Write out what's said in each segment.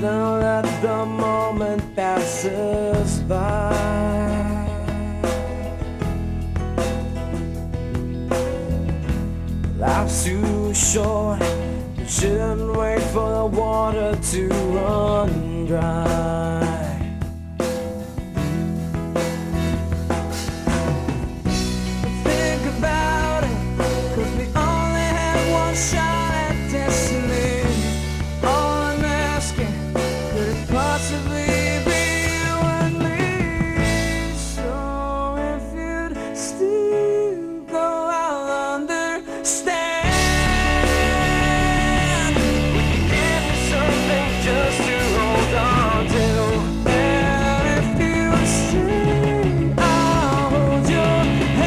Don't let the moment pass us by. Life's too short, you shouldn't wait for the water to run dry. Think about it, 'cause we only have one shot at destiny. All I'm asking, could it possibly be you and me? So if you'd still go, I'll understand. Would you give me something just to hold on to? And if you'd stay, I'll hold your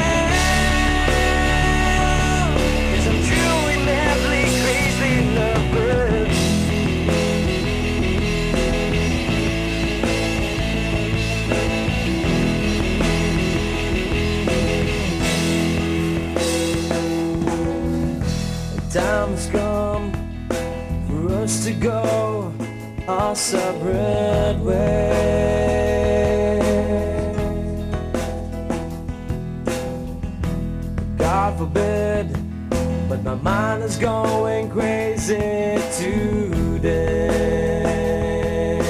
hand. 'Cause I'm truly, madly, crazy in love with you. The time has come for us to go our separate ways. God forbid, but my mind is going crazy today.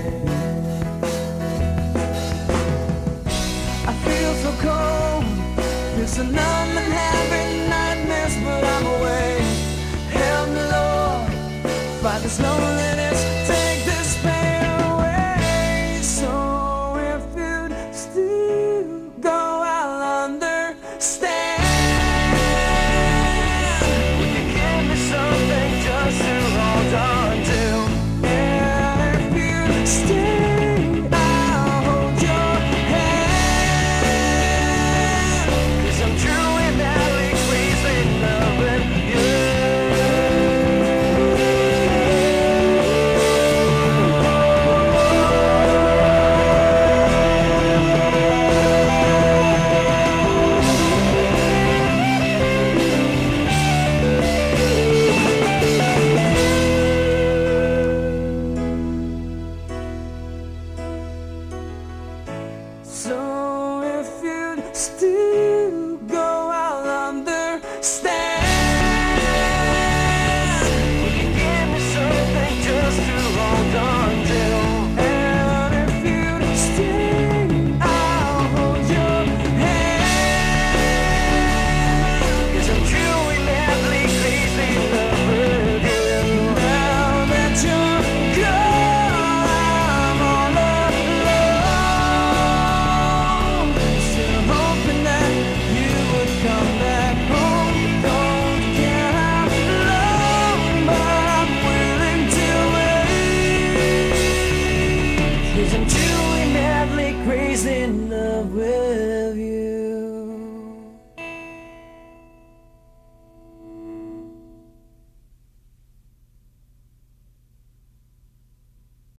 I feel so cold, it's a numb and having nightmares, but I'm away. Help me, Lord, fight this loneliness, take this pain away. So if you'd still go, I'll understand. Would you give me something just to hold on to? And if you'd still